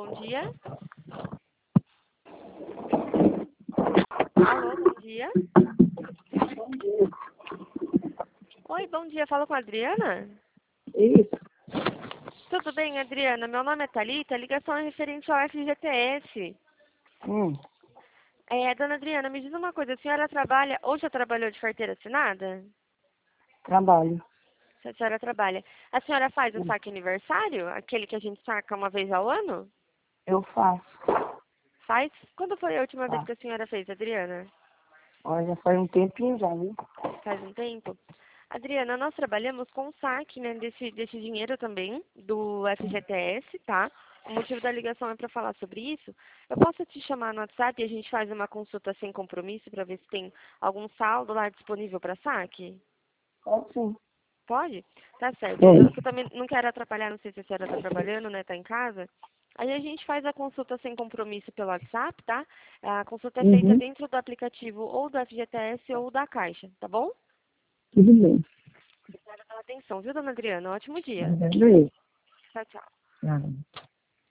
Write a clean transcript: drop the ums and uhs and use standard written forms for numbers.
bom dia. Alô, bom dia. Bom dia. Oi, bom dia. Fala com a Adriana? Isso. Tudo bem, Adriana? Meu nome é Thalita. A ligação é referente ao FGTS. Dona Adriana, me diz uma coisa. A senhora trabalha ou já trabalhou de carteira assinada? Trabalho. Se a senhora trabalha. A senhora faz o saque aniversário? Aquele que a gente saca uma vez ao ano? Eu faço. Faz? Quando foi a última vez Tá. que a senhora fez, Adriana? Olha, faz um tempinho já, viu? Faz um tempo? Adriana, nós trabalhamos com o saque, né, desse dinheiro também, do FGTS, tá? O motivo da ligação é para falar sobre isso. Eu posso te chamar no WhatsApp e a gente faz uma consulta sem compromisso para ver se tem algum saldo lá disponível para saque? Pode sim. Pode? Tá certo. Oi. Eu também não quero atrapalhar, não sei se a senhora está trabalhando, né, tá em casa. Aí a gente faz a consulta sem compromisso pelo WhatsApp, tá? A consulta é feita Uhum. dentro do aplicativo ou do FGTS ou da Caixa, tá bom? Tudo bem. Obrigada pela atenção, viu, dona Adriana? Ótimo dia. Obrigado. Tchau, tchau. Tchau.